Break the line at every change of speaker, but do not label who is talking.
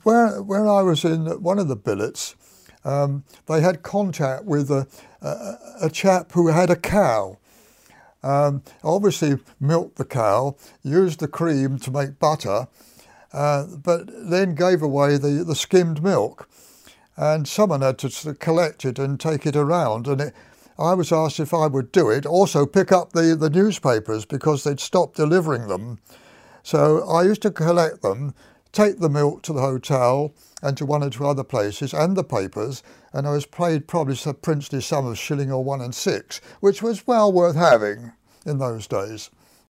when I was in one of the billets, they had contact with a chap who had a cow. Obviously milked the cow, used the cream to make butter, but then gave away the skimmed milk. And someone had to sort of collect it and take it around. And I was asked if I would do it, also pick up the newspapers because they'd stopped delivering them. So I used to collect them, take the milk to the hotel and to one or two other places, and the papers, and I was paid probably a princely sum of £1 or 1 and 6, which was well worth having in those days.